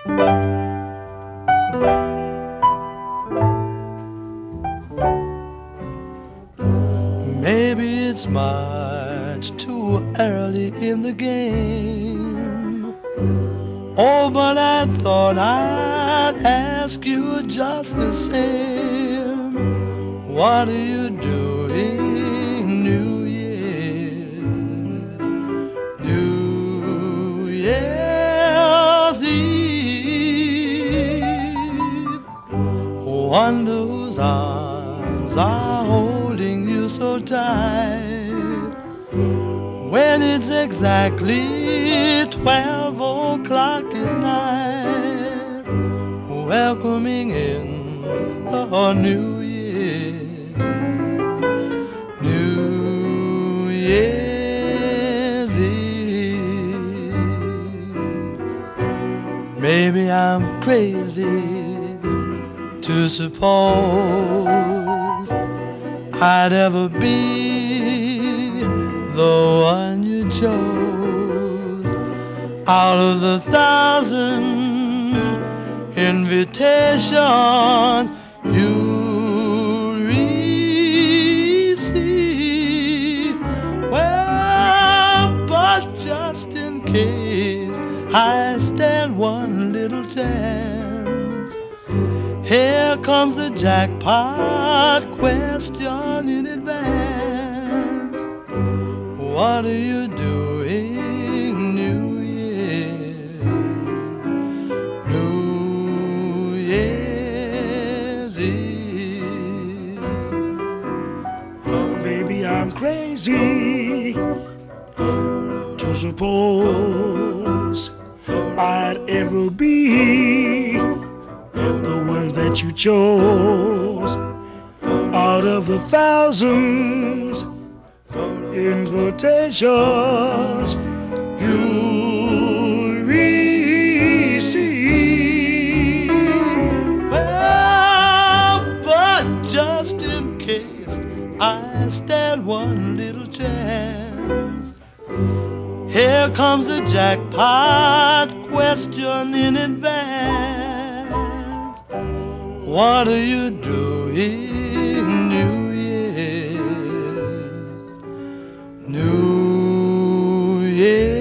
Maybe it's much too early in the game. Oh, but I thought I'd ask you just the same. What are you doing New Year's? New Year's Eve. Wonder whose arms are holding you so tight when it's exactly 12 o'clock at night, welcoming in a new year, New Year's Eve. Maybe I'm crazy to suppose I'd ever be the one you chose out of the 1,000 invitations you receive. Well, but just in case I stand one little chance, here comes the jackpot question in advance. What are you doing New Year's? New Year's Eve. Oh, baby, I'm crazy to suppose I'd ever be the one that you chose out of the thousands invitations you receive. Well, but just in case I stand one little chance, here comes the jackpot question in advance. What are you doing New Year's? New Year.